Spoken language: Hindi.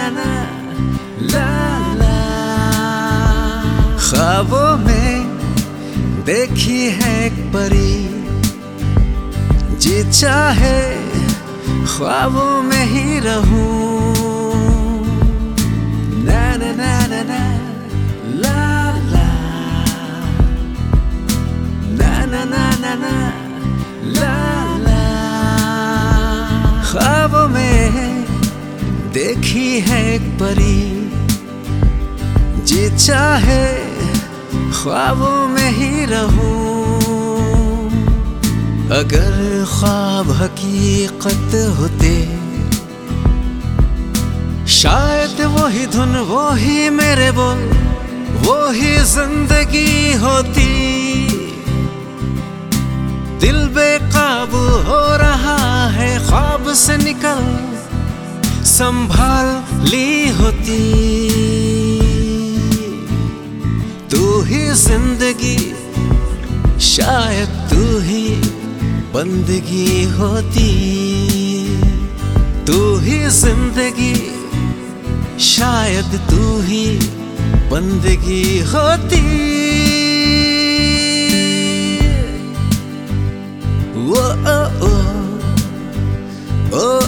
ना ना ला ला। ख्वाबों में देखी है एक परी, जी चाहे ख्वाबों में ही रहूं। ना ना ना ना ना ला ला, ना ना ना ना ना ला ला। ख्वाबों में देखी है एक परी, जी चाहे ख्वाबों में ही रहूं। अगर ख्वाब हकीकत होते, शायद वो ही धुन, वो ही मेरे बोल, वो ही जिंदगी होती। दिल बेकाबू हो रहा है, ख्वाब से निकल संभाल ली होती। तू ही जिंदगी, शायद तू ही बंदगी होती। तू ही जिंदगी, शायद तू ही बंदगी होती। ओ ओ ओ ओ